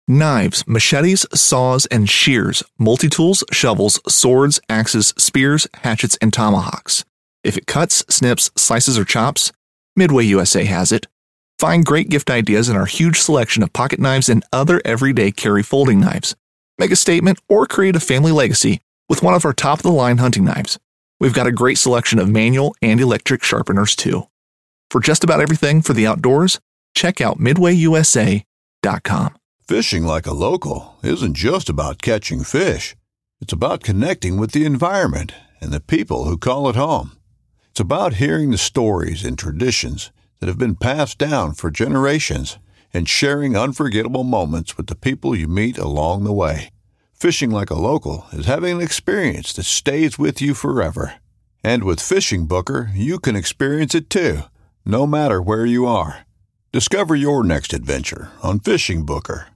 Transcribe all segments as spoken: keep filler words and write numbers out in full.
Knives, machetes, saws, and shears, multi-tools, shovels, swords, axes, spears, hatchets, and tomahawks. If it cuts, snips, slices, or chops, Midway U S A has it. Find great gift ideas in our huge selection of pocket knives and other everyday carry folding knives. Make a statement or create a family legacy with one of our top-of-the-line hunting knives. We've got a great selection of manual and electric sharpeners, too. For just about everything for the outdoors, check out midway u s a dot com. Fishing like a local isn't just about catching fish. It's about connecting with the environment and the people who call it home. It's about hearing the stories and traditions that have been passed down for generations and sharing unforgettable moments with the people you meet along the way. Fishing like a local is having an experience that stays with you forever. And with Fishing Booker, you can experience it too, no matter where you are. Discover your next adventure on Fishing Booker.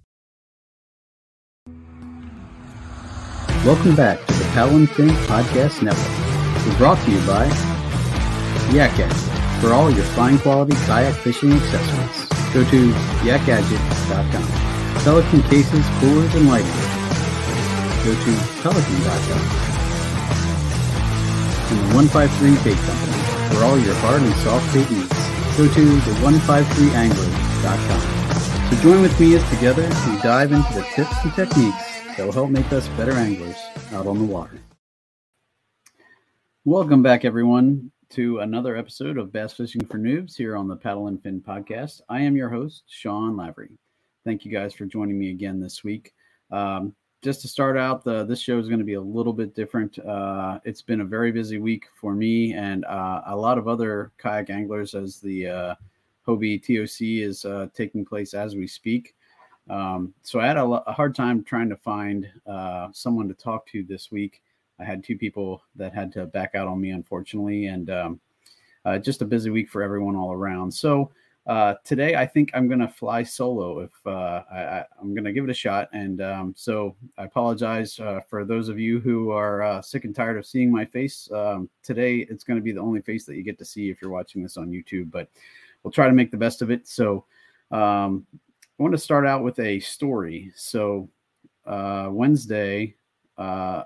Welcome back to the Paddle and Fin Podcast Network. We're brought to you by Yak Gadget for all your fine quality kayak fishing accessories. Go to yak gadget dot com. Pelican cases, coolers, and lighting. Go to pelican dot com. And the one five three Bait Company for all your hard and soft bait needs. Go to the one five three angler dot com. So join with me as together we dive into the tips and techniques that will help make us better anglers out on the water. Welcome back, everyone, to another episode of Bass Fishing for Noobs here on the Paddle and Fin Podcast. I am your host, Sean Lavery. Thank you guys for joining me again this week. Um, just to start out, the, this show is going to be a little bit different. Uh, it's been a very busy week for me and uh, a lot of other kayak anglers as the uh, Hobie T O C is uh, taking place as we speak. Um, so I had a, a hard time trying to find uh, someone to talk to this week. I had two people that had to back out on me, unfortunately, and um, uh, just a busy week for everyone all around. So uh, today I think I'm going to fly solo if uh, I, I, I'm going to give it a shot. And um, so I apologize uh, for those of you who are uh, sick and tired of seeing my face. Um, today it's going to be the only face that you get to see if you're watching this on YouTube, but we'll try to make the best of it. So um, I want to start out with a story. So uh, Wednesday, uh,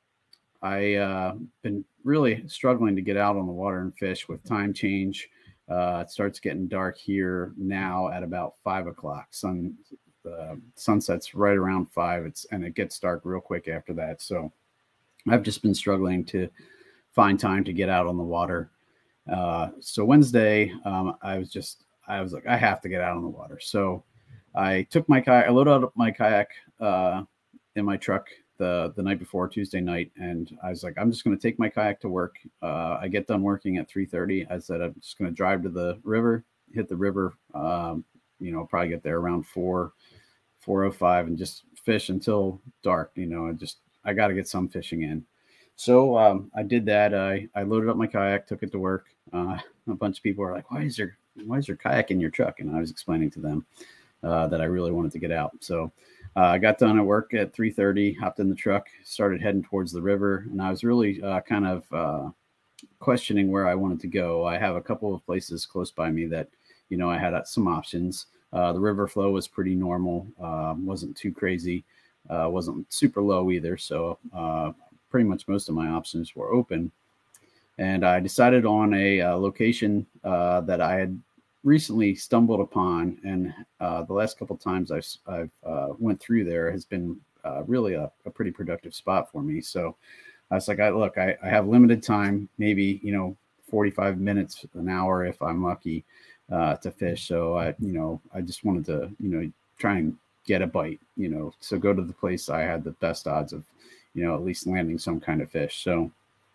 I uh, been really struggling to get out on the water and fish with time change. Uh, it starts getting dark here now at about five o'clock. Sun uh, sunset's right around five. It's and it gets dark real quick after that. So I've just been struggling to find time to get out on the water. Uh, so Wednesday, um, I was just I was like I have to get out on the water. So I took my kayak, I loaded up my kayak uh, in my truck the, the night before, Tuesday night. And I was like, I'm just going to take my kayak to work. Uh, I get done working at three thirty. I said, I'm just going to drive to the river, hit the river, um, you know, probably get there around four, four oh five and just fish until dark, you know, and just, I got to get some fishing in. So um, I did that. I, I loaded up my kayak, took it to work. Uh, a bunch of people were like, why is your, why is your kayak in your truck? And I was explaining to them Uh, that I really wanted to get out. So uh, I got done at work at three thirty, hopped in the truck, started heading towards the river. And I was really uh, kind of uh, questioning where I wanted to go. I have a couple of places close by me that, you know, I had some options. Uh, the river flow was pretty normal, uh, wasn't too crazy, uh, wasn't super low either. So uh, pretty much most of my options were open. And I decided on a, uh location uh, that I had recently stumbled upon, and uh, the last couple of times I've, I've uh, went through there has been uh, really a, a pretty productive spot for me. So I was like, I look, I, I have limited time, maybe, you know, forty-five minutes, an hour, if I'm lucky uh, to fish. So I, you know, I just wanted to, you know, try and get a bite, you know, so go to the place I had the best odds of, you know, at least landing some kind of fish. So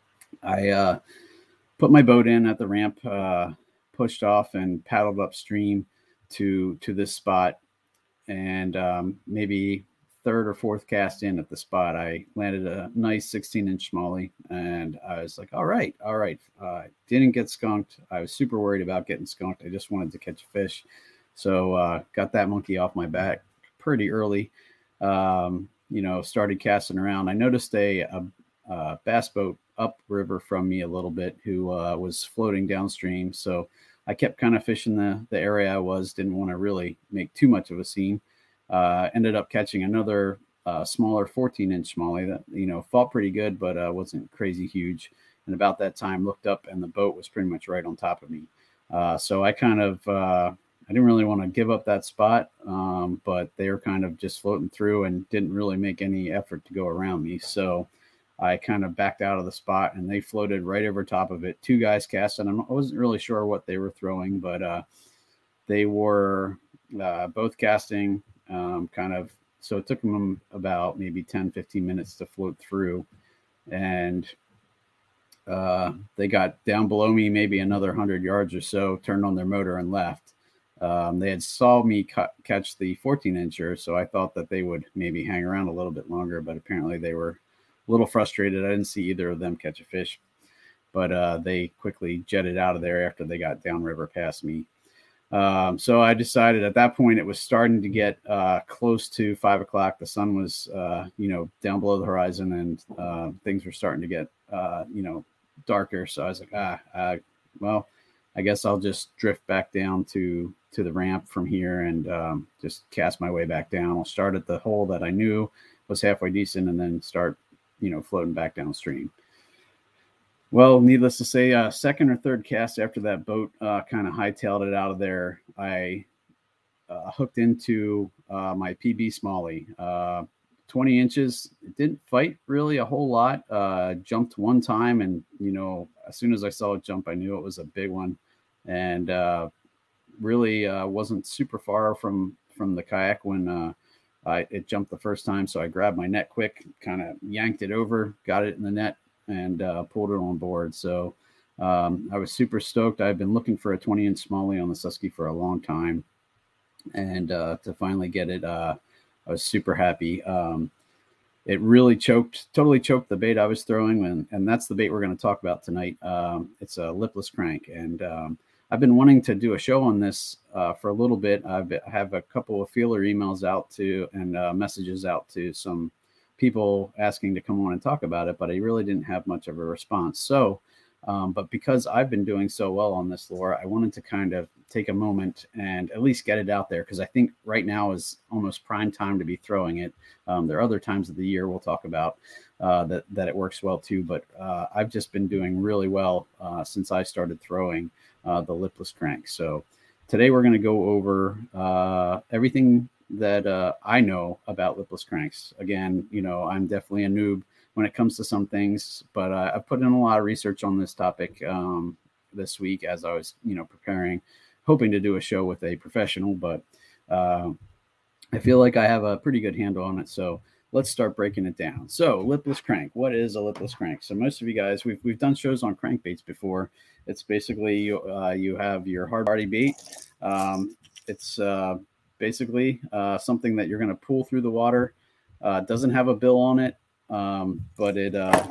I uh, put my boat in at the ramp, uh, pushed off and paddled upstream to to this spot, and um, maybe third or fourth cast in at the spot, I landed a nice sixteen inch smallie, and I was like, all right, all right. Uh, didn't get skunked. I was super worried about getting skunked. I just wanted to catch a fish. So uh, got that monkey off my back pretty early, um, you know, started casting around. I noticed a, a, a bass boat upriver from me a little bit who uh, was floating downstream. So I kept kind of fishing the, the area I was, didn't want to really make too much of a scene. uh, ended up catching another uh, smaller fourteen inch smallie that, you know, fought pretty good, but uh, wasn't crazy huge. And about that time, looked up and the boat was pretty much right on top of me. Uh, so I kind of, uh, I didn't really want to give up that spot, um, but they were kind of just floating through and didn't really make any effort to go around me. So I kind of backed out of the spot and they floated right over top of it. Two guys cast, and I wasn't really sure what they were throwing, but uh, they were uh, both casting um, kind of, so it took them about maybe ten, fifteen minutes to float through. And uh, they got down below me, maybe another one hundred yards or so, turned on their motor and left. Um, they had saw me cut, catch the fourteen incher, so I thought that they would maybe hang around a little bit longer, but apparently they were a little frustrated. I didn't see either of them catch a fish, but uh, they quickly jetted out of there after they got downriver past me. Um, so I decided at that point it was starting to get uh, close to five o'clock. The sun was, uh, you know, down below the horizon, and uh, things were starting to get, uh, you know, darker. So I was like, ah, uh, well, I guess I'll just drift back down to to the ramp from here and um, just cast my way back down. I'll start at the hole that I knew was halfway decent, and then start, you know, floating back downstream. Well, needless to say, uh, second or third cast after that boat uh, kind of hightailed it out of there, I uh, hooked into uh, my P B smallie. Uh, twenty inches. It didn't fight really a whole lot. Uh, jumped one time, and, you know, as soon as I saw it jump, I knew it was a big one, and uh, really uh, wasn't super far from from the kayak when uh, I, it jumped the first time. So I grabbed my net quick, kind of yanked it over, got it in the net, and uh, pulled it on board. So um, I was super stoked. I've been looking for a twenty inch smallie on the Susky for a long time, and uh, to finally get it, uh, I was super happy. Um, it really choked, totally choked the bait I was throwing, and, and that's the bait we're going to talk about tonight. Um, it's a lipless crank, and um, I've been wanting to do a show on this uh, for a little bit. I've, I have a couple of feeler emails out to and uh, messages out to some people asking to come on and talk about it, but I really didn't have much of a response. So, um, but because I've been doing so well on this lure, I wanted to kind of take a moment and at least get it out there, because I think right now is almost prime time to be throwing it. Um, there are other times of the year we'll talk about uh, that, that it works well too, but uh, I've just been doing really well uh, since I started throwing uh, the lipless crank. So today we're going to go over uh, everything that uh, I know about lipless cranks. Again, you know, I'm definitely a noob when it comes to some things, but uh, I've put in a lot of research on this topic um, this week as I was, you know, preparing, hoping to do a show with a professional, but uh, I feel like I have a pretty good handle on it. So let's start breaking it down. So lipless crank, what is a lipless crank? So most of you guys, we've, we've done shows on crankbaits before. It's basically, uh, you have your hard body bait. Um, it's, uh, basically uh, something that you're going to pull through the water. Uh, doesn't have a bill on it, um, but it uh,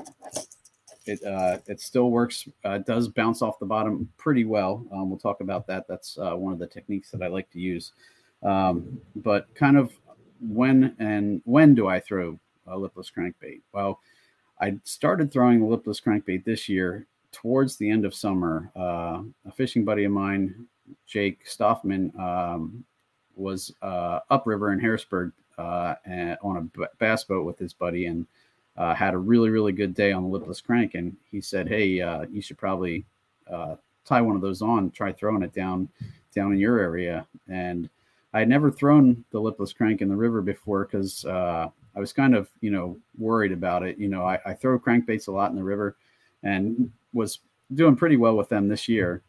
it uh, it still works. Uh, does bounce off the bottom pretty well. Um, we'll talk about that. That's uh, one of the techniques that I like to use. Um, but kind of when and when do I throw a lipless crankbait? Well, I started throwing the lipless crankbait this year towards the end of summer. Uh, a fishing buddy of mine, Jake Stoffman, um, was uh, upriver in Harrisburg uh, and on a bass boat with his buddy, and uh, had a really, really good day on the lipless crank. And he said, hey, uh, you should probably uh, tie one of those on, try throwing it down, down in your area. And I had never thrown the lipless crank in the river before, because uh, I was kind of, you know, worried about it. You know, I, I throw crankbaits a lot in the river and was doing pretty well with them this year.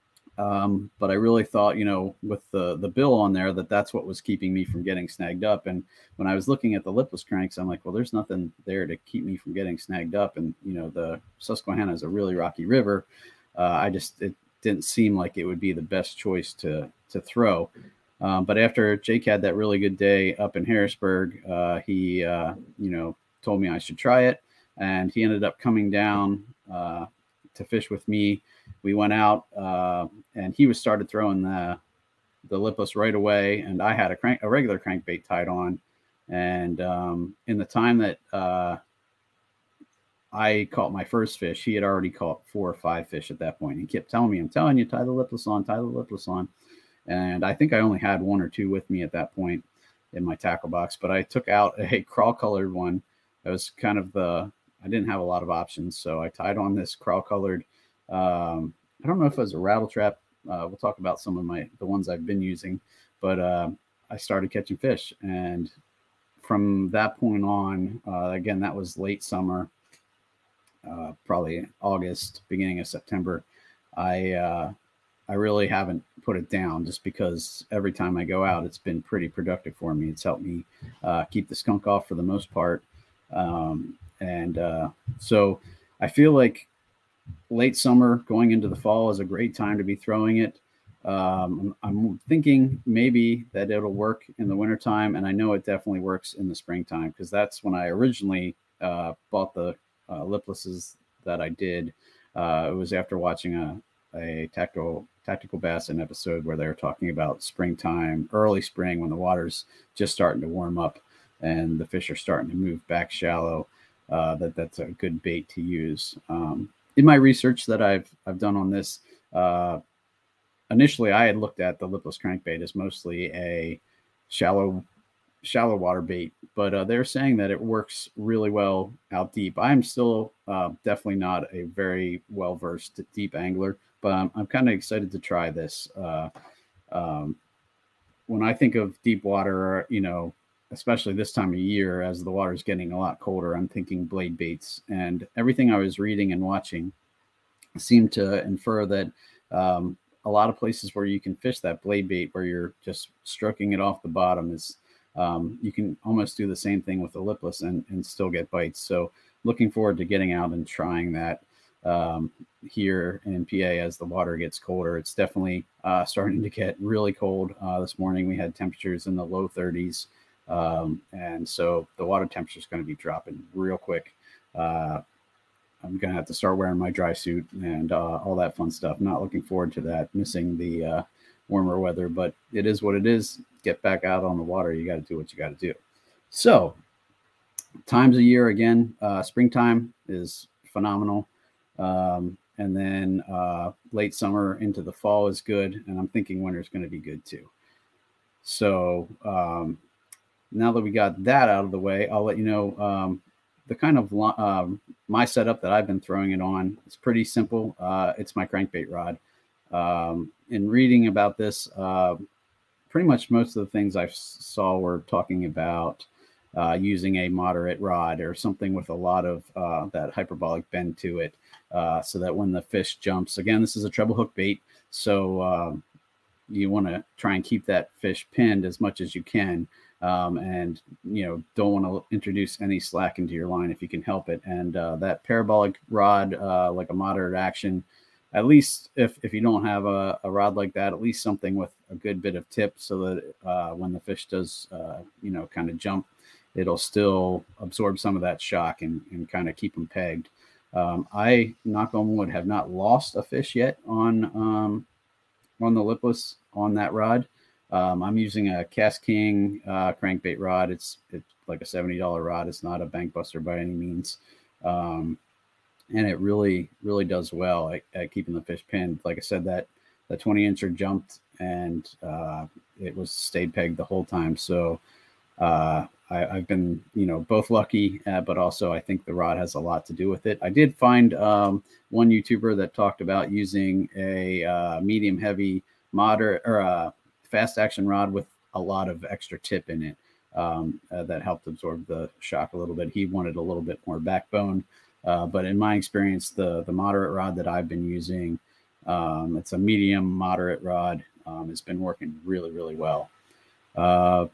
Um, but I really thought, you know, with the, the bill on there, that that's what was keeping me from getting snagged up. And when I was looking at the lipless cranks, I'm like, well, there's nothing there to keep me from getting snagged up. And, you know, the Susquehanna is a really rocky river. Uh, I just, it didn't seem like it would be the best choice to, to throw. Um, but after Jake had that really good day up in Harrisburg, uh, he, uh, you know, told me I should try it. And he ended up coming down uh, to fish with me. We went out uh, and he was started throwing the the lipless right away, and I had a crank a regular crankbait tied on. And um, in the time that uh, I caught my first fish, he had already caught four or five fish at that point. He kept telling me, "I'm telling you, tie the lipless on, tie the lipless on." And I think I only had one or two with me at that point. in my tackle box, but I took out a crawl colored one. That was kind of the, I didn't have a lot of options. So I tied on this crawl colored, um, I don't know if it was a rattle trap. Uh, we'll talk about some of my, the ones I've been using, but uh, I started catching fish. And from that point on, uh, again, that was late summer, uh, probably August, beginning of September. I, uh, I really haven't put it down just because every time I go out, it's been pretty productive for me. It's helped me uh, keep the skunk off for the most part. Um, and uh, so I feel like late summer going into the fall is a great time to be throwing it. Um, I'm, I'm thinking maybe that it'll work in the wintertime, and I know it definitely works in the springtime because that's when I originally uh, bought the uh, liplesses that I did. Uh, it was after watching a, a tactical tactical bassin episode where they were talking about springtime, early spring, when the water's just starting to warm up and the fish are starting to move back shallow. Uh, that that's a good bait to use. Um, in my research that I've I've done on this, uh, initially I had looked at the lipless crankbait as mostly a shallow shallow water bait, but uh, they're saying that it works really well out deep. I'm still uh, definitely not a very well versed deep angler, but I'm, I'm kind of excited to try this. Uh, um, when I think of deep water, you know, especially this time of year, as the water is getting a lot colder, I'm thinking blade baits, and everything I was reading and watching seemed to infer that um, a lot of places where you can fish that blade bait, where you're just stroking it off the bottom, is um, you can almost do the same thing with the lipless and, and still get bites. So looking forward to getting out and trying that um, here in P A as the water gets colder. It's definitely uh, starting to get really cold. Uh, this morning we had temperatures in the low thirties. Um, and so the water temperature is going to be dropping real quick. Uh, I'm going to have to start wearing my dry suit and uh, all that fun stuff. Not looking forward to that, missing the uh, warmer weather, but it is what it is. Get back out on the water. You got to do what you got to do. So times a year again, uh, springtime is phenomenal. Um, and then uh, late summer into the fall is good. And I'm thinking winter is going to be good too. So, um, now that we got that out of the way, I'll let you know um, the kind of um, my setup that I've been throwing it on. It's pretty simple. Uh, it's my crankbait rod. Um, in reading about this, uh, pretty much most of the things I saw were talking about uh, using a moderate rod or something with a lot of uh, that hyperbolic bend to it, uh, so that when the fish jumps, again, this is a treble hook bait, so um, you want to try and keep that fish pinned as much as you can. Um, and, you know, don't want to introduce any slack into your line if you can help it. And uh, that parabolic rod, uh, like a moderate action, at least if, if you don't have a, a rod like that, at least something with a good bit of tip so that uh, when the fish does, uh, you know, kind of jump, it'll still absorb some of that shock and, and kind of keep them pegged. Um, I, knock on wood, have not lost a fish yet on, um, on the lipless on that rod. Um, I'm using a Cast King uh, crankbait rod. It's it's like a seventy dollars rod. It's not a bank buster by any means. Um, and it really, really does well at, at keeping the fish pinned. Like I said, that the twenty incher jumped and uh, it was stayed pegged the whole time. So uh, I, I've been, you know, both lucky, uh, but also I think the rod has a lot to do with it. I did find um, one YouTuber that talked about using a uh, medium heavy moderate or a fast action rod with a lot of extra tip in it um, uh, that helped absorb the shock a little bit. He wanted a little bit more backbone, uh, but in my experience, the the moderate rod that I've been using, um, it's a medium moderate rod. Um, it's been working really, really well. Uh,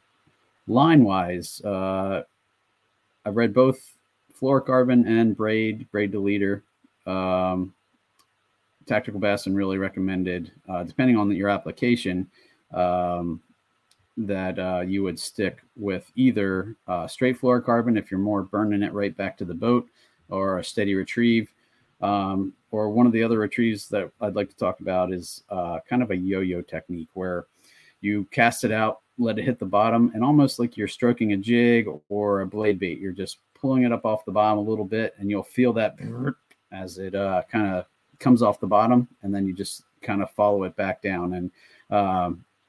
line wise, uh, I've read both fluorocarbon and braid, braid to leader. Um, Tactical Bassin really recommended, uh, depending on the, your application, um, that uh, you would stick with either uh, straight fluorocarbon if you're more burning it right back to the boat, or a steady retrieve. Um, or one of the other retrieves that I'd like to talk about is uh, kind of a yo-yo technique where you cast it out, let it hit the bottom, and almost like you're stroking a jig or a blade bait, you're just pulling it up off the bottom a little bit, and you'll feel that as it uh, kind of comes off the bottom, and then you just kind of follow it back down. And um,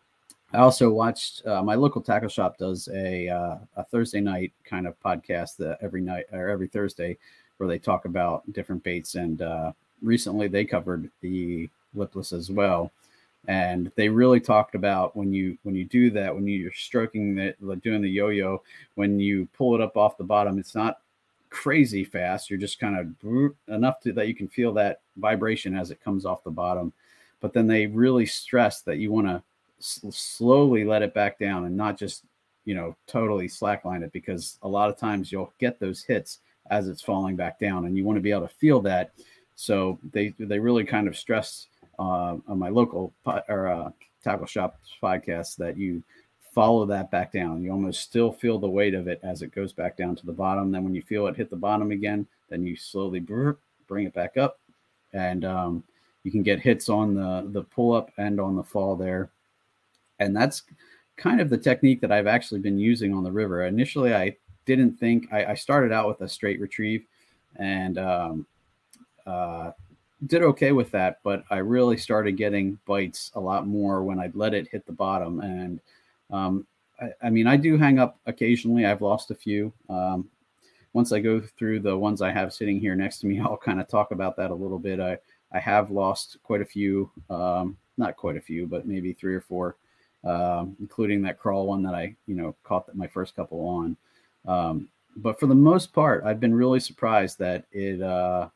I also watched uh, my local tackle shop does a uh, a Thursday night kind of podcast that every night or every Thursday where they talk about different baits. And uh, recently they covered the lipless as well. And they really talked about when you when you do that, when you're stroking it, like doing the yo-yo, when you pull it up off the bottom, it's not crazy fast. You're just kind of enough to that you can feel that vibration as it comes off the bottom. But then they really stress that you want to s- slowly let it back down and not just, you know, totally slackline it, because a lot of times you'll get those hits as it's falling back down, and you want to be able to feel that. So they they really kind of stress uh, on my local po- or uh, tackle shop podcast that you follow that back down. You almost still feel the weight of it as it goes back down to the bottom. Then when you feel it hit the bottom again, then you slowly brr, bring it back up, and um, you can get hits on the the pull up and on the fall there. And that's kind of the technique that I've actually been using on the river. Initially, I didn't think I, I started out with a straight retrieve, and um, uh, did okay with that, but I really started getting bites a lot more when I'd let it hit the bottom. And um, I, I mean, I do hang up occasionally. I've lost a few. Um, once I go through the ones I have sitting here next to me, I'll kind of talk about that a little bit. I, I have lost quite a few, um, not quite a few, but maybe three or four, um, including that crawl one that I, you know, caught my first couple on. Um, but for the most part, I've been really surprised that it, uh,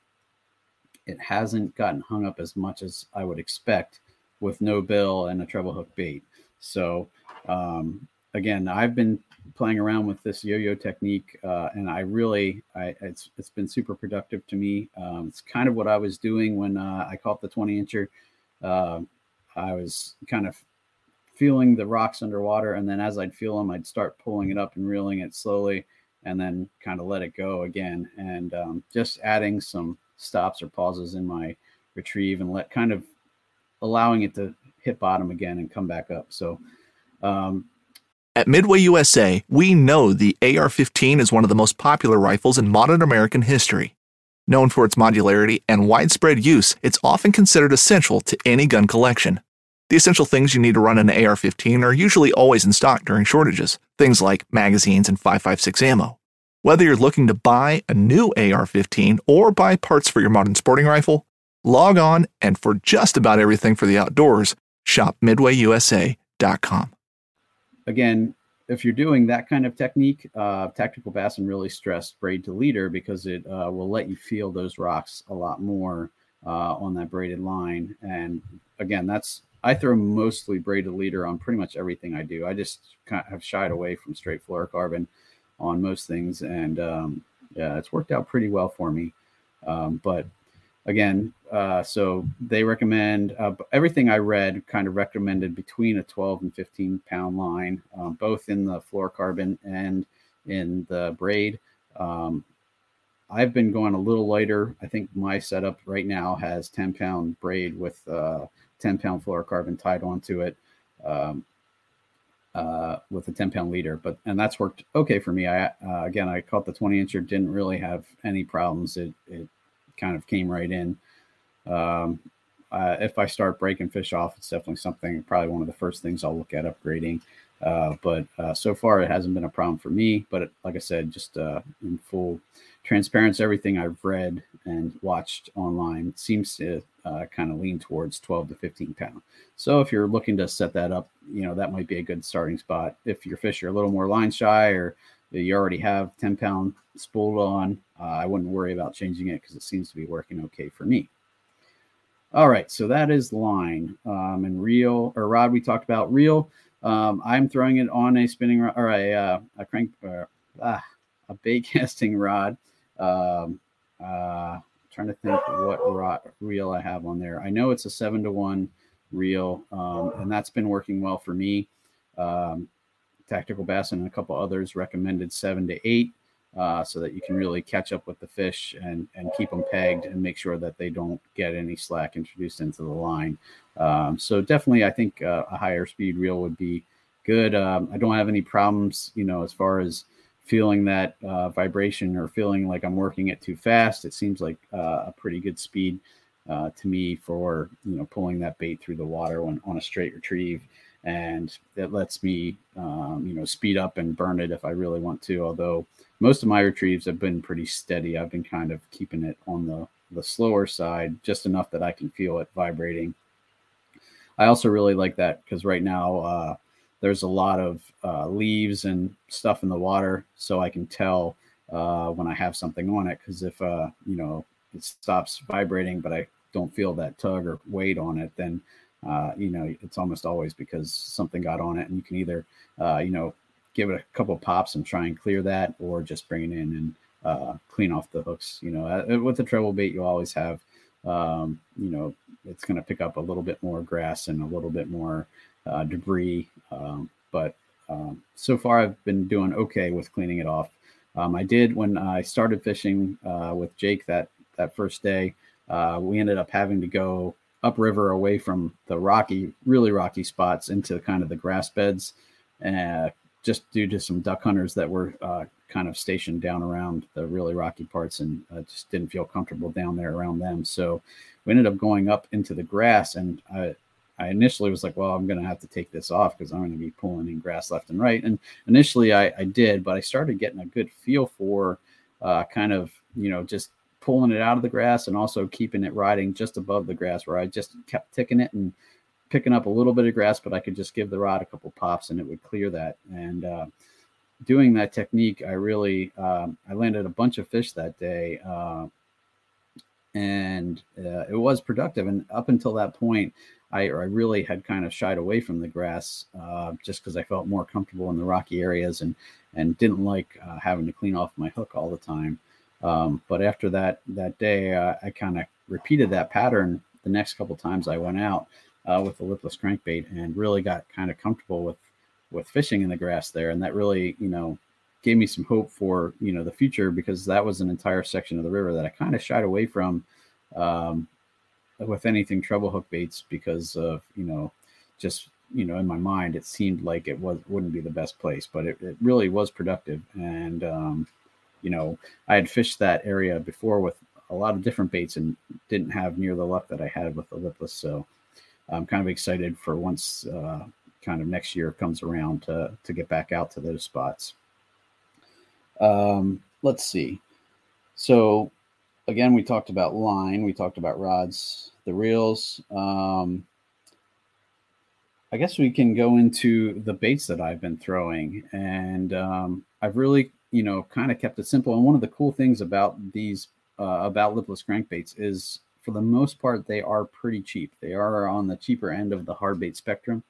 it hasn't gotten hung up as much as I would expect with no bill and a treble hook bait. So um, again, I've been playing around with this yo-yo technique, uh, and I really, I, it's it's been super productive to me. Um, it's kind of what I was doing when uh, I caught the twenty incher. Uh, I was kind of feeling the rocks underwater, and then as I'd feel them, I'd start pulling it up and reeling it slowly, and then kind of let it go again, and um, just adding some stops or pauses in my retrieve and let kind of allowing it to hit bottom again and come back up. So um, At Midway U S A, we know the A R fifteen is one of the most popular rifles in modern American history. Known for its modularity and widespread use, it's often considered essential to any gun collection. The essential things you need to run an A R fifteen are usually always in stock during shortages, things like magazines and five five six ammo. Whether you're looking to buy a new A R fifteen or buy parts for your modern sporting rifle, log on and for just about everything for the outdoors, shop midway u s a dot com. Again, if you're doing that kind of technique, uh, Tactical Bassin really stressed braid to leader because it uh, will let you feel those rocks a lot more uh, on that braided line. And again, that's I throw mostly braided leader on pretty much everything I do. I just kind of have shied away from straight fluorocarbon on most things, and um, yeah, it's worked out pretty well for me. Um, but again, uh, so they recommend uh, everything I read kind of recommended between a twelve and fifteen pound line, um, both in the fluorocarbon and in the braid. Um, I've been going a little lighter. I think my setup right now has ten pound braid with uh, ten pound fluorocarbon tied onto it. Um, uh, with a ten pound leader, but, and that's worked okay for me. I, uh, again, I caught the twenty incher, didn't really have any problems. It, it kind of came right in. Um, uh, if I start breaking fish off, it's definitely something, probably one of the first things I'll look at upgrading. Uh, but uh, so far it hasn't been a problem for me, but it, like I said, just uh, in full transparency, everything I've read and watched online seems to uh, kind of lean towards twelve to fifteen pound. So if you're looking to set that up, you know, that might be a good starting spot. If your fish are a little more line shy, or you already have ten pound spooled on, uh, I wouldn't worry about changing it because it seems to be working okay for me. All right, so that is line um, and reel or rod. We talked about reel. Um, I'm throwing it on a spinning rod or a, uh, a crank, uh, ah, a bait casting rod. Um, uh, trying to think what rod reel I have on there. I know it's a seven to one reel, um, and that's been working well for me. Um, Tactical Bassin and a couple others recommended seven to eight, uh, so that you can really catch up with the fish and, and keep them pegged and make sure that they don't get any slack introduced into the line. Um, so definitely, I think uh, a higher speed reel would be good. Um, I don't have any problems, you know, as far as feeling that uh, vibration or feeling like I'm working it too fast. It seems like uh, a pretty good speed uh, to me for, you know, pulling that bait through the water when, on a straight retrieve. and it lets me, um, you know, speed up and burn it if I really want to. Although most of my retrieves have been pretty steady. I've been kind of keeping it on the, the slower side, just enough that I can feel it vibrating. I also really like that because right now uh, there's a lot of uh, leaves and stuff in the water, so I can tell uh, when I have something on it. Because if uh, you know it stops vibrating, but I don't feel that tug or weight on it, then uh, you know it's almost always because something got on it, and you can either uh, you know give it a couple pops and try and clear that, or just bring it in and uh, clean off the hooks. You know, uh, with the treble bait, you always have um, you know it's going to pick up a little bit more grass and a little bit more uh, debris. Um, but um, so far, I've been doing okay with cleaning it off. Um, I did when I started fishing uh, with Jake that that first day. Uh, we ended up having to go upriver away from the rocky, really rocky spots into kind of the grass beds, uh, just due to some duck hunters that were uh, kind of stationed down around the really rocky parts, and uh, just didn't feel comfortable down there around them. So we ended up going up into the grass, and I, I initially was like, well, I'm going to have to take this off because I'm going to be pulling in grass left and right. And initially I, I did, but I started getting a good feel for uh, kind of, you know, just pulling it out of the grass and also keeping it riding just above the grass, where I just kept ticking it and picking up a little bit of grass, but I could just give the rod a couple pops and it would clear that. And uh, doing that technique, I really, um, I landed a bunch of fish that day. Uh, and uh, it was productive. And up until that point, I, I really had kind of shied away from the grass uh, just because I felt more comfortable in the rocky areas and and didn't like uh, having to clean off my hook all the time. Um, but after that that day, uh, I kind of repeated that pattern the next couple times I went out uh, with the lipless crankbait, and really got kind of comfortable with with fishing in the grass there. And that really, you know, gave me some hope for, you know, the future, because that was an entire section of the river that I kind of shied away from um, with anything treble hook baits because of, you know, just, you know, in my mind, it seemed like it was, wouldn't be the best place, but it, it really was productive. And, um, you know, I had fished that area before with a lot of different baits and didn't have near the luck that I had with the lipless. So I'm kind of excited for once uh, kind of next year comes around to, to get back out to those spots. Um, let's see. So again, we talked about line, we talked about rods, the reels. Um, I guess we can go into the baits that I've been throwing, and um, I've really, you know, kind of kept it simple. And one of the cool things about these, uh, about lipless crankbaits is, for the most part, they are pretty cheap. They are on the cheaper end of the hard bait spectrum.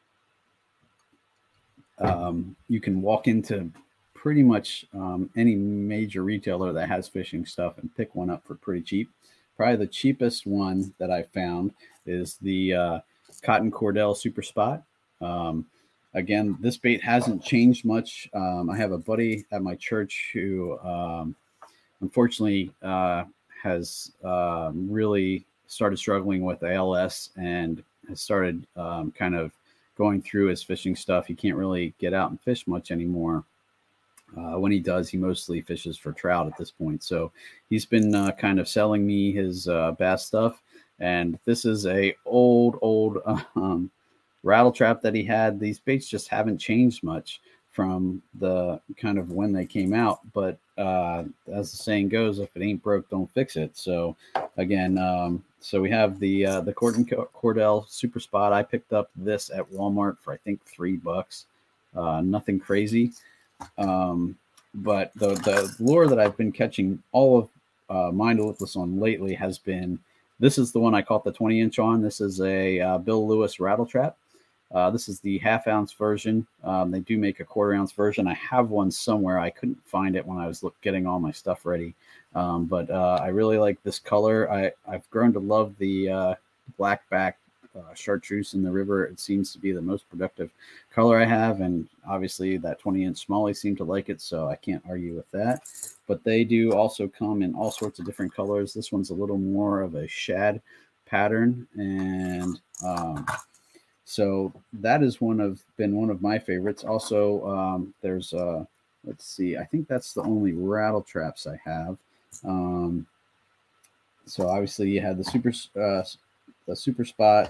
Um, you can walk into pretty much um, any major retailer that has fishing stuff and pick one up for pretty cheap. Probably the cheapest one that I found is the uh, Cotton Cordell Super Spot. Um, again, this bait hasn't changed much. Um, I have a buddy at my church who um, unfortunately uh, has um, really started struggling with A L S and has started um, kind of going through his fishing stuff. He can't really get out and fish much anymore. Uh, when he does, he mostly fishes for trout at this point. So he's been uh, kind of selling me his uh, bass stuff. And this is a old, old um, rattle trap that he had. These baits just haven't changed much from the kind of when they came out. But uh, as the saying goes, if it ain't broke, don't fix it. So again, um, so we have the uh, the Cotton Cordell Super Spot. I picked up this at Walmart for I think three bucks. Uh, nothing crazy. Um, but the, the lure that I've been catching all of uh, Mind Lipless on lately has been, this is the one I caught the twenty inch on. This is a uh, Bill Lewis rattle trap. Uh, this is the half ounce version. Um, they do make a quarter ounce version. I have one somewhere. I couldn't find it when I was look, getting all my stuff ready. Um, but uh, I really like this color. I, I've grown to love the uh, black back Uh, chartreuse in the river. It seems to be the most productive color I have, and obviously that twenty inch smallie seem to like it, so I can't argue with that. But they do also come in all sorts of different colors. This one's a little more of a shad pattern, and um, so that is one of been one of my favorites. Also, um, there's uh, let's see, I think that's the only rattle traps I have. Um, so obviously you had the super uh, the Super Spot.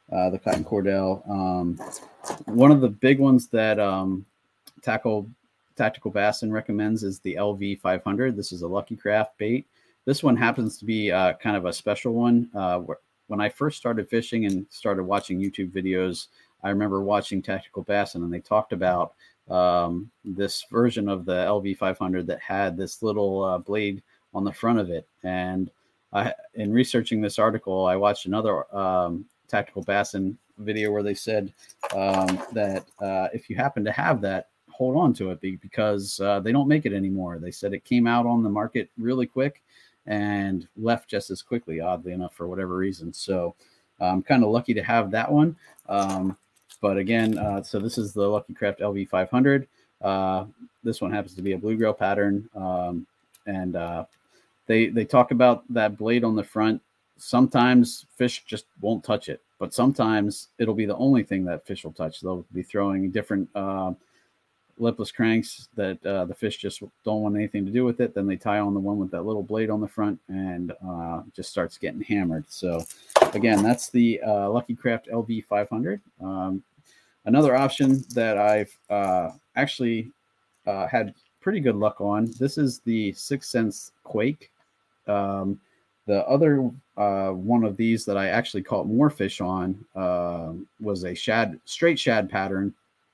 uh, the cotton cordell. Um, one of the big ones that um, Tackle Tactical Bassin recommends is the L V five hundred. This is a Lucky Craft bait. This one happens to be uh, kind of a special one. Uh, when I first started fishing and started watching YouTube videos, I remember watching Tactical Bassin, and they talked about um, this version of the L V five hundred that had this little uh, blade on the front of it. And I, in researching this article, I watched another um, Tactical Bassin video where they said um, that uh, if you happen to have that, hold on to it because uh, they don't make it anymore. They said it came out on the market really quick and left just as quickly, oddly enough, for whatever reason. So I'm kind of lucky to have that one. Um, but again, uh, so this is the Lucky Craft L V five hundred. Uh, this one happens to be a bluegill pattern. Um, and uh, they, they talk about that blade on the front. Sometimes fish just won't touch it, but sometimes it'll be the only thing that fish will touch. They'll be throwing different uh, lipless cranks that uh, the fish just don't want anything to do with it. Then they tie on the one with that little blade on the front and uh, just starts getting hammered. So again, that's the uh, Lucky Craft L V five hundred. Um, another option that I've uh, actually uh, had pretty good luck on. This is the Sixth Sense Quake. Um, the other uh, one of these that I actually caught more fish on uh, was a shad, straight shad pattern.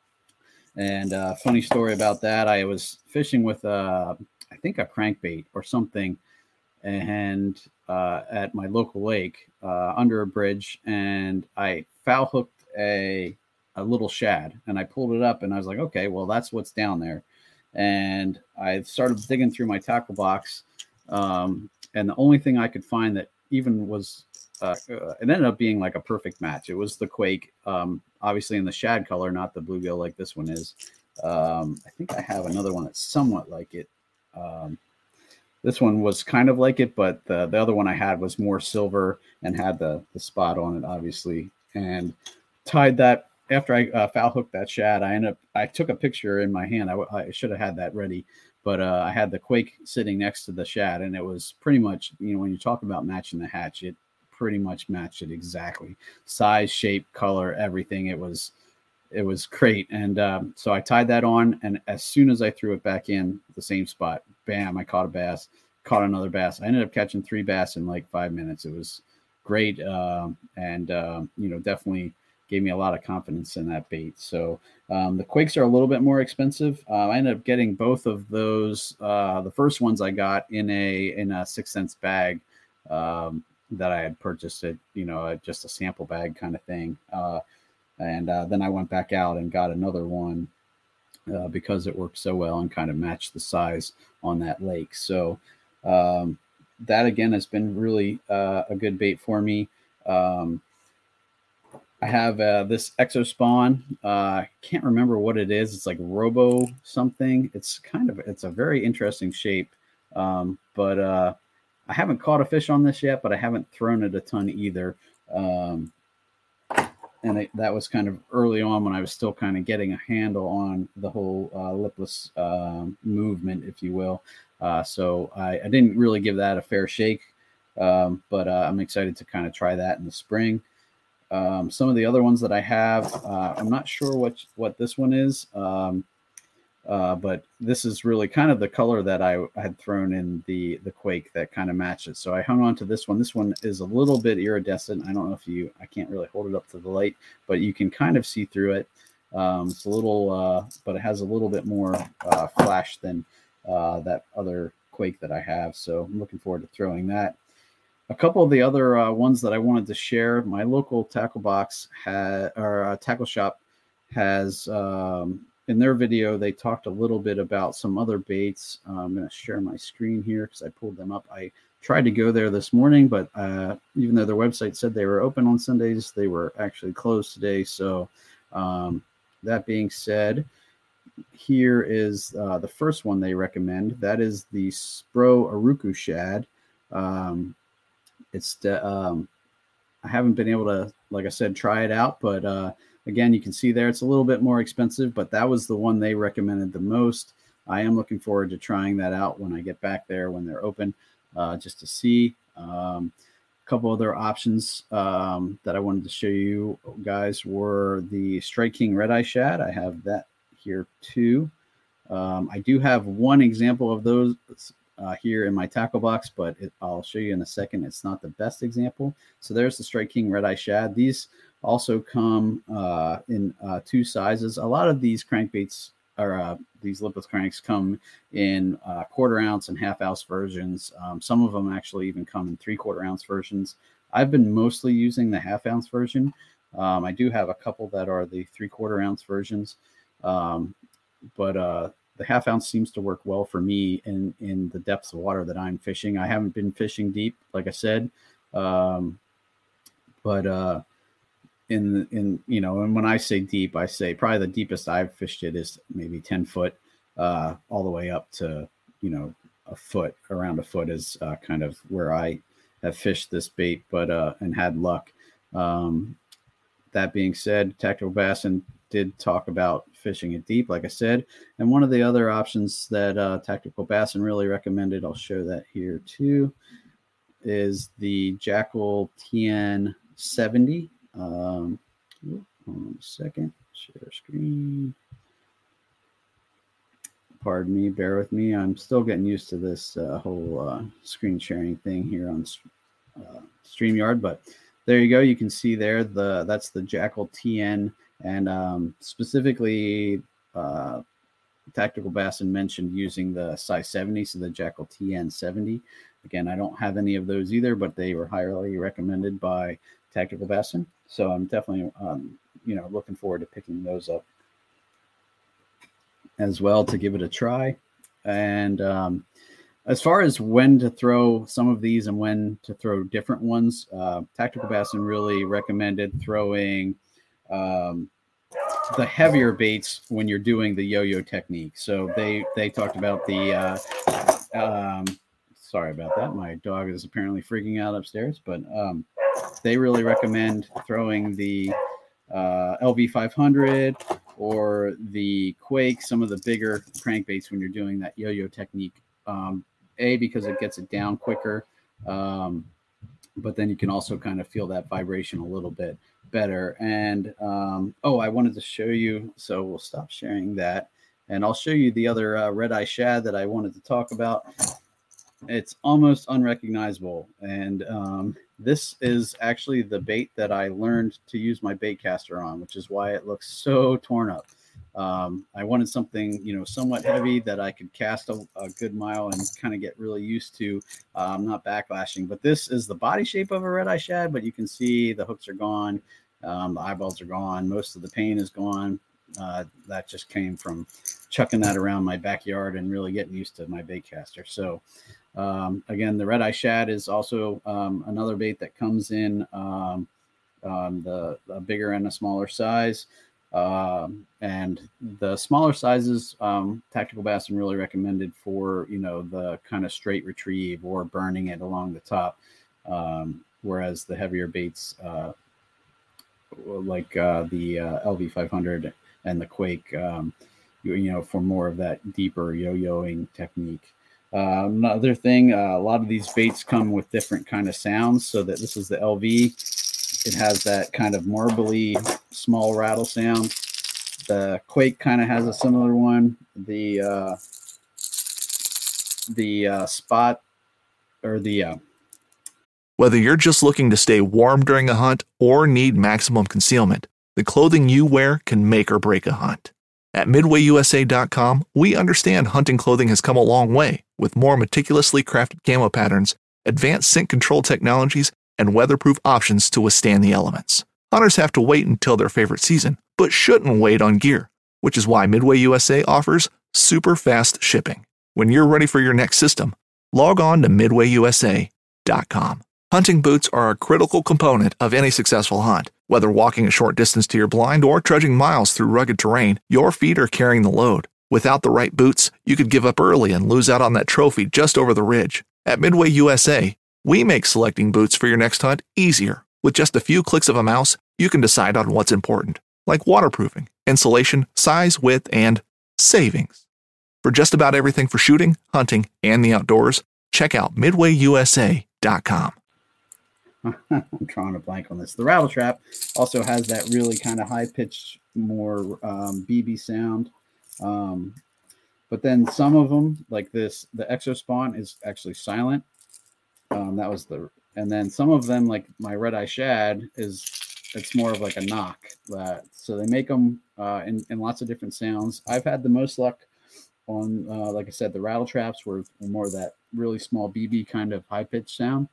And uh, funny story about that, I was fishing with, uh, I think, a crankbait or something, and uh, at my local lake uh, under a bridge, and I foul hooked a a little shad, and I pulled it up, and I was like, okay, well, that's what's down there. And I started digging through my tackle box, um, and the only thing I could find that even was Uh, it ended up being like a perfect match. It was the Quake, um, obviously in the shad color, not the bluegill like this one is. Um, I think I have another one that's somewhat like it. Um, this one was kind of like it, but the, the other one I had was more silver and had the, the spot on it, obviously. And tied that after I uh, foul hooked that shad. I ended up, I took a picture in my hand. I, I should have had that ready, but uh, I had the Quake sitting next to the shad, and it was pretty much, you know, when you talk about matching the hatch, it pretty much matched it exactly. Size, shape, color, everything. It was it was great. And um, so I tied that on, and as soon as I threw it back in the same spot, bam, I caught a bass, caught another bass. I ended up catching three bass in like five minutes. It was great. Um, and, uh, you know, definitely gave me a lot of confidence in that bait. So um, the Quakes are a little bit more expensive. Uh, I ended up getting both of those. Uh, the first ones I got in a, in a Sixth Sense bag, um, that I had purchased it, you know, just a sample bag kind of thing. Uh, and uh, then I went back out and got another one uh, because it worked so well and kind of matched the size on that lake. So um, that again has been really uh, a good bait for me. Um, I have uh, this Exospawn. I uh, can't remember what it is. It's like Robo something. It's kind of, it's a very interesting shape. Um, but uh, I haven't caught a fish on this yet, but I haven't thrown it a ton either. Um, and it, that was kind of early on when I was still kind of getting a handle on the whole uh, lipless um, movement, if you will. Uh, so I, I didn't really give that a fair shake, um, but uh, I'm excited to kind of try that in the spring. Um, some of the other ones that I have, uh, I'm not sure what, what this one is. Um, Uh, but this is really kind of the color that I had thrown in the, the Quake that kind of matched it. So I hung on to this one. This one is a little bit iridescent. I don't know if you, I can't really hold it up to the light, but you can kind of see through it. Um, it's a little, uh, but it has a little bit more uh, flash than uh, that other Quake that I have. So I'm looking forward to throwing that. A couple of the other uh, ones that I wanted to share, my local tackle box had, or uh, tackle shop has, um, in their video, they talked a little bit about some other baits. Uh, I'm going to share my screen here because I pulled them up. I tried to go there this morning, but uh, even though their website said they were open on Sundays, they were actually closed today. So um, that being said, here is uh, the first one they recommend. That is the Spro Aruku Shad. Um, it's the, um, I haven't been able to, like I said, try it out, but uh, again, you can see there it's a little bit more expensive, but that was the one they recommended the most. I am looking forward to trying that out when I get back there when they're open, uh, just to see. Um, A couple other options um, that I wanted to show you guys were the Strike King Red Eye Shad. I have that here too. Um, I do have one example of those uh, here in my tackle box, but it, I'll show you in a second. It's not the best example. So there's the Strike King Red Eye Shad. These also come uh, in uh, two sizes. A lot of these crankbaits or uh, these lipless cranks come in uh, quarter ounce and half ounce versions. Um, some of them actually even come in three quarter ounce versions. I've been mostly using the half ounce version. Um, I do have a couple that are the three quarter ounce versions, um, but uh, the half ounce seems to work well for me in, in the depths of water that I'm fishing. I haven't been fishing deep, like I said, um, but uh, in in you know, and when I say deep, I say probably the deepest I've fished it is maybe ten foot, uh, all the way up to, you know, a foot. Around a foot is uh, kind of where I have fished this bait, but uh, and had luck. Um, that being said, Tactical Bassin did talk about fishing it deep, like I said. And one of the other options that uh, Tactical Bassin really recommended, I'll show that here too, is the Jackall T N seventy. Um, hold on a second, share screen. Pardon me, bear with me. I'm still getting used to this uh, whole uh, screen sharing thing here on uh, StreamYard, but there you go. You can see there the that's the Jackall T N, and um, specifically uh, Tactical Bassin mentioned using the size seventy, so the Jackall T N seventy. Again, I don't have any of those either, but they were highly recommended by Tactical Bassin, so I'm definitely um, you know, looking forward to picking those up as well to give it a try. And um, as far as when to throw some of these and when to throw different ones, uh, Tactical Bassin really recommended throwing um, the heavier baits when you're doing the yo-yo technique. So they they talked about the uh, um, sorry about that. My dog is apparently freaking out upstairs, but um, they really recommend throwing the uh, L V five hundred or the Quake, some of the bigger crankbaits when you're doing that yo-yo technique. Um, A, because it gets it down quicker, um, but then you can also kind of feel that vibration a little bit better. And um, oh, I wanted to show you, so we'll stop sharing that, and I'll show you the other uh, Red Eye Shad that I wanted to talk about. It's almost unrecognizable, and um, this is actually the bait that I learned to use my bait caster on, which is why it looks so torn up. Um, I wanted something, you know, somewhat heavy that I could cast a, a good mile and kind of get really used to. I'm um, not backlashing, but this is the body shape of a Red Eye Shad, but you can see the hooks are gone. Um, the eyeballs are gone. Most of the paint is gone. Uh, that just came from chucking that around my backyard and really getting used to my bait caster. So um, again, the Red Eye Shad is also um, another bait that comes in um, um, the, the bigger and a smaller size. Um, and the smaller sizes, um, Tactical Bassin really recommended for, you know, the kind of straight retrieve or burning it along the top. Um, whereas the heavier baits, uh, like uh, the uh, L V five hundred and the Quake, um, you, you know, for more of that deeper yo-yoing technique. Uh, another thing, uh, a lot of these baits come with different kind of sounds, so that this is the L V. It has that kind of marbly small rattle sound. The Quake kind of has a similar one. The uh, the uh, Spot or the uh, Whether you're just looking to stay warm during a hunt or need maximum concealment, the clothing you wear can make or break a hunt. At Midway U S A dot com, we understand hunting clothing has come a long way, with more meticulously crafted camo patterns, advanced scent control technologies, and weatherproof options to withstand the elements. Hunters have to wait until their favorite season, but shouldn't wait on gear, which is why Midway U S A offers super fast shipping. When you're ready for your next system, log on to Midway U S A dot com. Hunting boots are a critical component of any successful hunt. Whether walking a short distance to your blind or trudging miles through rugged terrain, your feet are carrying the load. Without the right boots, you could give up early and lose out on that trophy just over the ridge. At Midway U S A, we make selecting boots for your next hunt easier. With just a few clicks of a mouse, you can decide on what's important, like waterproofing, insulation, size, width, and savings. For just about everything for shooting, hunting, and the outdoors, check out Midway U S A dot com. I'm drawing a blank on this. The rattle trap also has that really kind of high pitched, more um, B B sound. Um, but then some of them, like this, the Exospawn is actually silent. Um, that was the, and then some of them, like my red eye shad, is it's more of like a knock. Uh, so they make them uh, in, in lots of different sounds. I've had the most luck on, uh, like I said, the rattle traps were more of that really small B B kind of high pitched sound.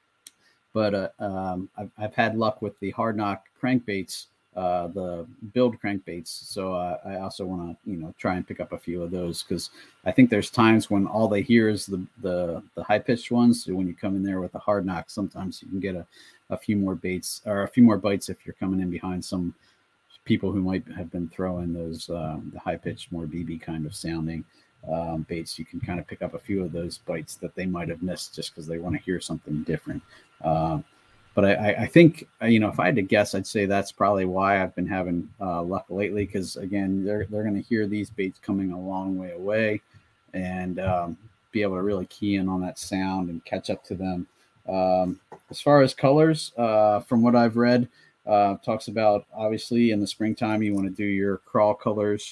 But uh, um, I've, I've had luck with the hard knock crankbaits, uh, the build crankbaits. So uh, I also want to, you know, try and pick up a few of those, because I think there's times when all they hear is the the, the high pitched ones. So when you come in there with a hard knock, sometimes you can get a, a few more baits or a few more bites if you're coming in behind some people who might have been throwing those um, the high pitched, more B B kind of sounding um, baits. You can kind of pick up a few of those bites that they might have missed just because they want to hear something different. Uh, but I, I think, you know, if I had to guess, I'd say that's probably why I've been having uh, luck lately. Because again, they're they're going to hear these baits coming a long way away, and um, be able to really key in on that sound and catch up to them. Um, as far as colors, uh, from what I've read, uh, talks about obviously in the springtime you want to do your crawl colors.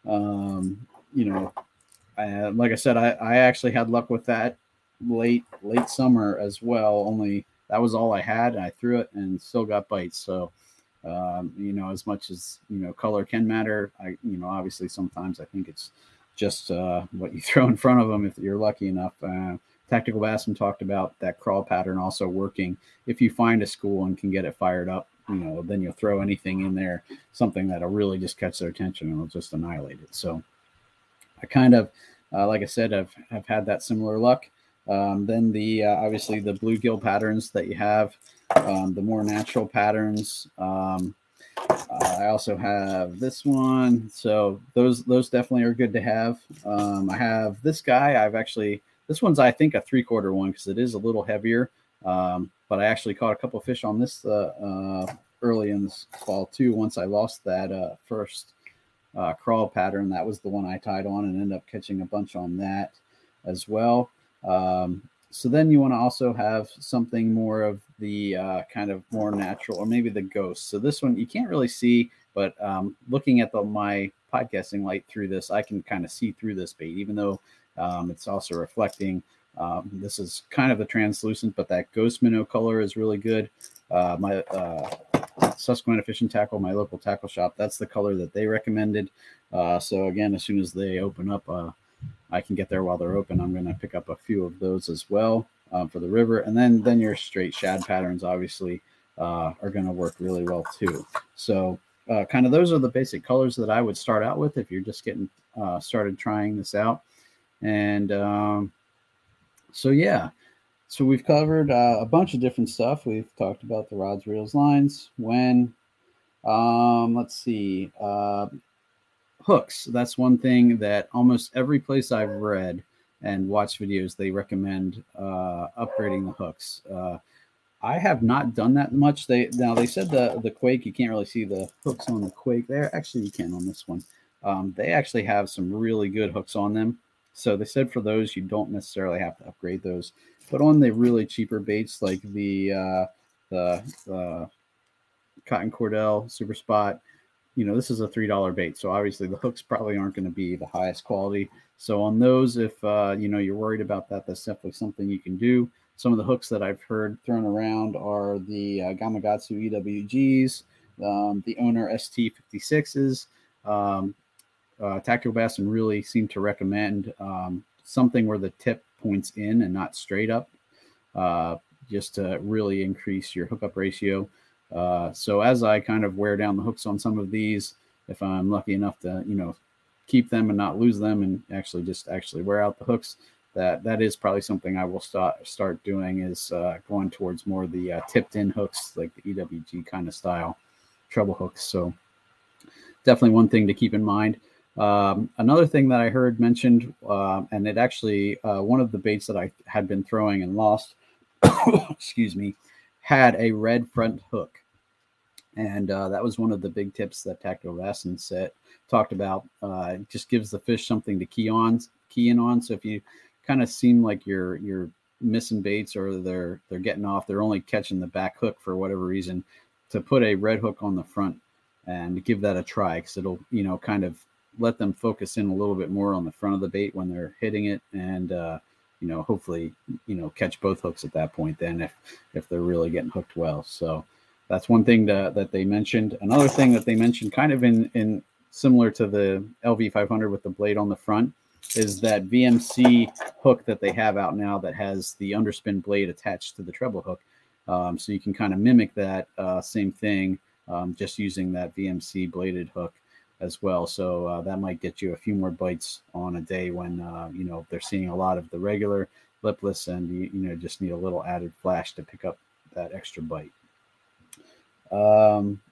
Um, you know, I, like I said, I, I actually had luck with that late late summer as well. Only that was all I had, and I threw it and still got bites. So um, you know, as much as, you know, color can matter, I, you know, obviously sometimes I think it's just uh, what you throw in front of them if you're lucky enough. uh, Tactical Bassin talked about that crawl pattern also working. If you find a school and can get it fired up, you know, then you'll throw anything in there, something that'll really just catch their attention and it'll just annihilate it. So I kind of uh, like I said, I've, I've had that similar luck. Um, then the uh, obviously the bluegill patterns that you have, um, the more natural patterns. Um, uh, I also have this one, so those those definitely are good to have. Um, I have this guy. I've actually this one's I think a three quarter one because it is a little heavier. Um, but I actually caught a couple fish on this uh, uh, early in this fall too. Once I lost that uh, first uh, crawl pattern, that was the one I tied on and ended up catching a bunch on that as well. Um, so then you want to also have something more of the uh, kind of more natural, or maybe the ghost. So this one you can't really see, but um, looking at the my podcasting light through this, I can kind of see through this bait, even though um, it's also reflecting. Um, this is kind of a translucent, but that ghost minnow color is really good. Uh, my uh, Susquehanna Fishing Tackle, my local tackle shop, that's the color that they recommended. Uh, so again, as soon as they open up, uh, I can get there while they're open. I'm going to pick up a few of those as well um, for the river. And then, then your straight shad patterns obviously uh, are going to work really well too. So uh, kind of those are the basic colors that I would start out with if you're just getting uh, started trying this out. And um, so, yeah, so we've covered uh, a bunch of different stuff. We've talked about the rods, reels, lines, when, um, let's see, uh, hooks. That's one thing that almost every place I've read and watched videos, they recommend uh, upgrading the hooks. Uh, I have not done that much. They now they said the the Quake, you can't really see the hooks on the Quake there. Actually, you can on this one. Um, they actually have some really good hooks on them. So they said for those you don't necessarily have to upgrade those, but on the really cheaper baits like the uh, the the Cotton Cordell Super Spot, you know, this is a three dollar bait. So obviously the hooks probably aren't going to be the highest quality. So on those, if, uh, you know, you're worried about that, that's definitely something you can do. Some of the hooks that I've heard thrown around are the uh, Gamakatsu E W Gs, um, the Owner S T fifty-sixes. Um, uh, Tactical Bassin really seem to recommend um, something where the tip points in and not straight up, uh, just to really increase your hookup ratio. Uh, so as I kind of wear down the hooks on some of these, if I'm lucky enough to, you know, keep them and not lose them and actually just actually wear out the hooks, that that is probably something I will start start doing, is uh, going towards more of the uh, tipped in hooks, like the E W G kind of style treble hooks. So definitely one thing to keep in mind. Um, another thing that I heard mentioned, uh, and it actually, uh, one of the baits that I had been throwing and lost, excuse me, had a red front hook. And uh, that was one of the big tips that Tactical Bassin said, talked about. Uh, it just gives the fish something to key on, key in on. So if you kind of seem like you're you're missing baits or they're they're getting off, they're only catching the back hook for whatever reason, to put a red hook on the front and give that a try, because it'll, you know, kind of let them focus in a little bit more on the front of the bait when they're hitting it, and uh, you know, hopefully, you know, catch both hooks at that point then if if they're really getting hooked well. So that's one thing to, that they mentioned. Another thing that they mentioned, kind of in in similar to the L V five hundred with the blade on the front, is that V M C hook that they have out now that has the underspin blade attached to the treble hook. Um, so you can kind of mimic that uh, same thing, um, just using that V M C bladed hook as well. So uh, that might get you a few more bites on a day when, uh, you know, they're seeing a lot of the regular lipless, and you, you know, just need a little added flash to pick up that extra bite. Um,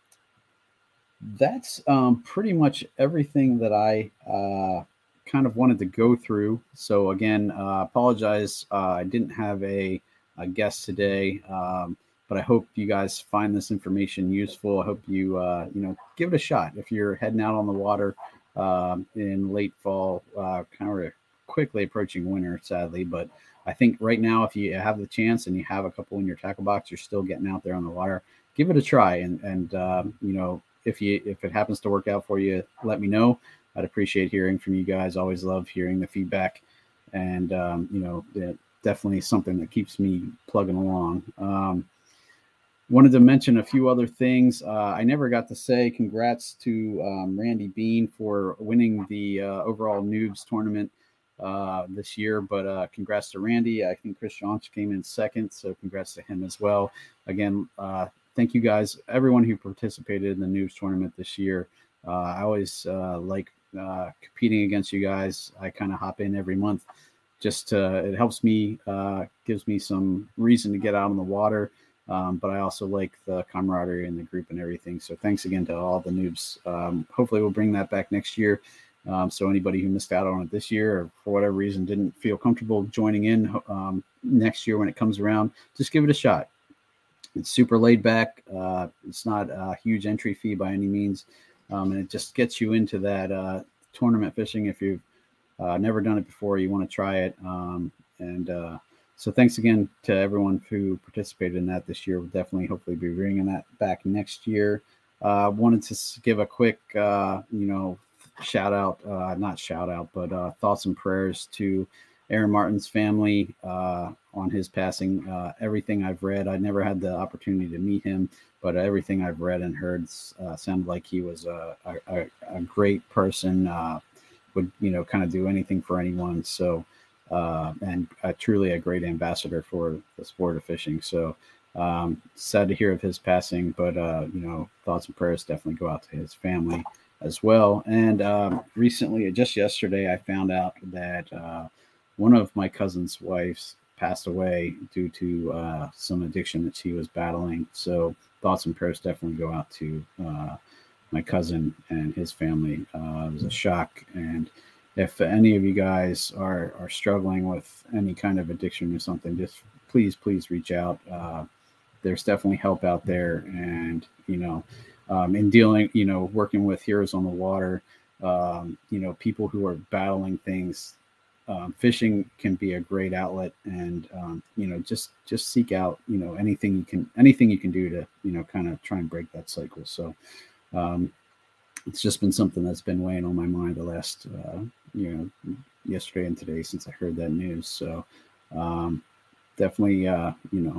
that's um, pretty much everything that I uh, kind of wanted to go through. So again, uh, apologize. Uh, I didn't have a, a guest today, um, but I hope you guys find this information useful. I hope you, uh, you know, give it a shot. If you're heading out on the water um, in late fall, uh, kind of quickly approaching winter, sadly, but I think right now, if you have the chance and you have a couple in your tackle box, you're still getting out there on the water, give it a try. And, and um, you know, if you if it happens to work out for you, let me know. I'd appreciate hearing from you guys. Always love hearing the feedback, and um, you know, it, definitely something that keeps me plugging along. Um, wanted to mention a few other things. Uh, I never got to say congrats to um, Randy Bean for winning the uh, overall noobs tournament uh, this year, but uh, congrats to Randy. I think Chris Johnson came in second, so congrats to him as well. Again, uh, thank you guys, everyone who participated in the noobs tournament this year. Uh, I always uh, like uh, competing against you guys. I kind of hop in every month. Just uh, it helps me, uh, gives me some reason to get out on the water. Um, but I also like the camaraderie in the group and everything. So thanks again to all the noobs. Um, hopefully we'll bring that back next year. Um, so anybody who missed out on it this year, or for whatever reason didn't feel comfortable joining in um, next year when it comes around, just give it a shot. It's super laid back. Uh, it's not a huge entry fee by any means. Um, and it just gets you into that uh, tournament fishing. If you've uh, never done it before, you want to try it. Um, and uh, so thanks again to everyone who participated in that this year. We'll definitely, hopefully, be bringing that back next year. Uh, wanted to give a quick, uh, you know, shout out, uh, not shout out, but uh, thoughts and prayers to Aaron Martin's family uh, on his passing. Uh, everything I've read, I never had the opportunity to meet him, but everything I've read and heard uh, sounded like he was a, a, a great person, uh, would, you know, kind of do anything for anyone. So, uh, and uh, truly a great ambassador for the sport of fishing. So um, sad to hear of his passing, but, uh, you know, thoughts and prayers definitely go out to his family as well. And um, recently, just yesterday, I found out that uh, one of my cousin's wives passed away due to uh, some addiction that she was battling. So thoughts and prayers definitely go out to uh, my cousin and his family. Uh, it was a shock. And if any of you guys are, are struggling with any kind of addiction or something, just please, please reach out. Uh, there's definitely help out there. And, you know, um, in dealing, you know, working with Heroes on the Water, um, you know, people who are battling things, Um, fishing can be a great outlet, and um, you know, just just seek out, you know, anything you can anything you can do to, you know, kind of try and break that cycle. So um, it's just been something that's been weighing on my mind the last uh, you know, yesterday and today since I heard that news. So um, definitely uh, you know,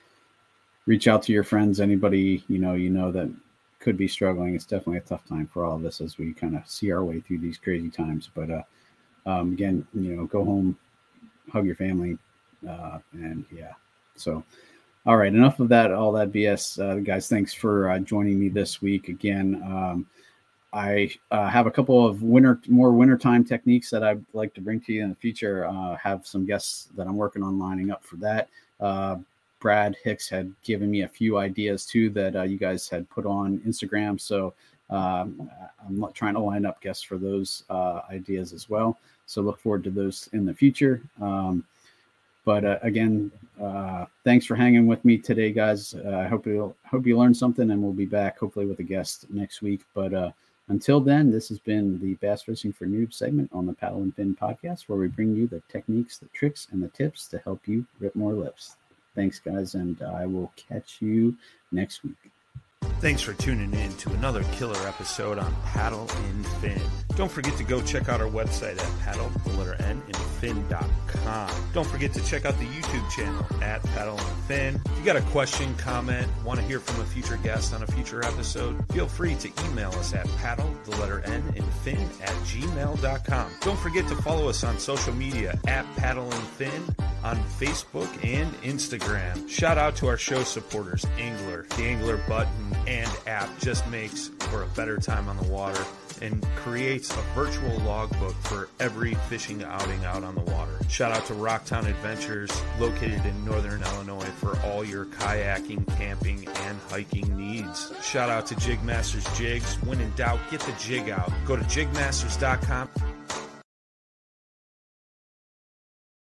reach out to your friends, anybody you know you know that could be struggling. It's definitely a tough time for all of us as we kind of see our way through these crazy times, but uh Um, again, you know, go home, hug your family, uh, and yeah. So, all right, enough of that, all that B S, uh, guys. Thanks for uh, joining me this week again. Um, I uh, have a couple of winter, more wintertime techniques that I'd like to bring to you in the future. Uh, have some guests that I'm working on lining up for that. Uh, Brad Hicks had given me a few ideas too that uh, you guys had put on Instagram. So um, I'm trying to line up guests for those uh, ideas as well. So look forward to those in the future. Um, but uh, again, uh, thanks for hanging with me today, guys. Uh, I hope you hope you learned something, and we'll be back hopefully with a guest next week. But uh, Until then, this has been the Bass Fishing for Noobs segment on the Paddle and Fin podcast, where we bring you the techniques, the tricks, and the tips to help you rip more lips. Thanks, guys, and I will catch you next week. Thanks for tuning in to another killer episode on Paddle and Fin. Don't forget to go check out our website at paddle, the letter N, and fin dot com. Don't forget to check out the YouTube channel at Paddle and Fin. If you got a question, comment, want to hear from a future guest on a future episode, feel free to email us at paddle, the letter N, and fin at gmail dot com. Don't forget to follow us on social media at Paddle and Fin on Facebook and Instagram. Shout out to our show supporters, Angler. The Angler button and app just makes for a better time on the water and creates a virtual logbook for every fishing outing out on the water. Shout out to Rocktown Adventures, located in northern Illinois, for all your kayaking, camping, and hiking needs. Shout out to Jig Masters Jigs. When in doubt, get the jig out. Go to jig masters dot com